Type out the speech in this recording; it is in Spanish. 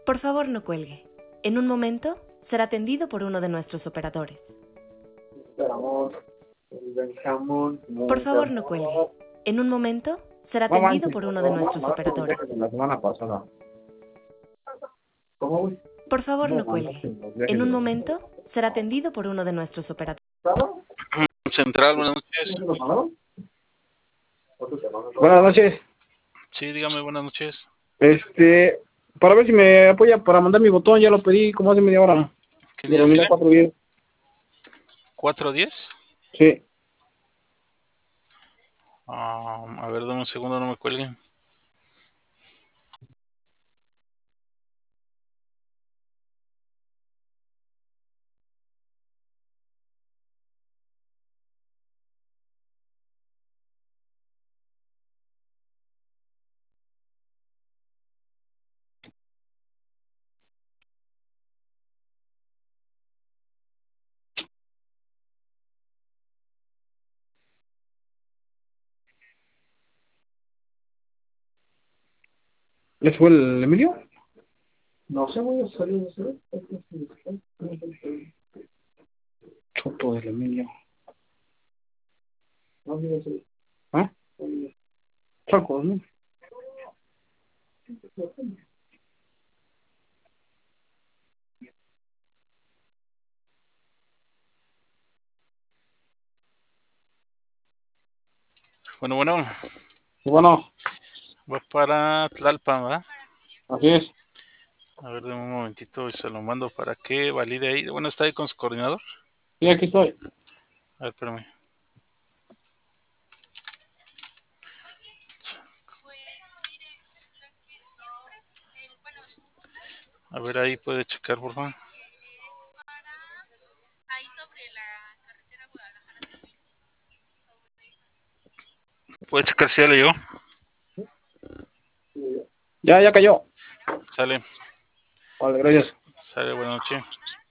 Por favor, no cuelgue. En un momento será atendido por uno de nuestros operadores. Esperamos el jamón. Por favor, no cuelgue. En un momento será No atendido manches, por uno de nuestros operadores. la semana pasada. ¿Cómo, güey? Por favor, No no cuelgue. manches, los viajes En un de- momento será atendido por uno de nuestros operadores. Central, buenas noches. Buenas noches. Sí, dígame, buenas noches. Para ver si me apoya para mandar mi botón, ya lo pedí como hace media hora. ¿Qué De día la unidad tiene? 410. 410. Sí. A ver, dame un segundo, no me cuelguen. ¿Ese fue el Emilio? No sé, voy a salir de ese. Choto del Emilio. ¿Ah? Chocos, ¿no? Bueno, Bueno, va para Tlalpan, ¿verdad? así es. A ver, dame un momentito y se lo mando para que valide ahí. Bueno, está ahí con su coordinador. Sí, aquí estoy. A ver, espérame. A ver, ahí puede checar, por favor. Puede checar si ya le llegó. Ya cayó. Sale, Vale, gracias. sale, buenas noches.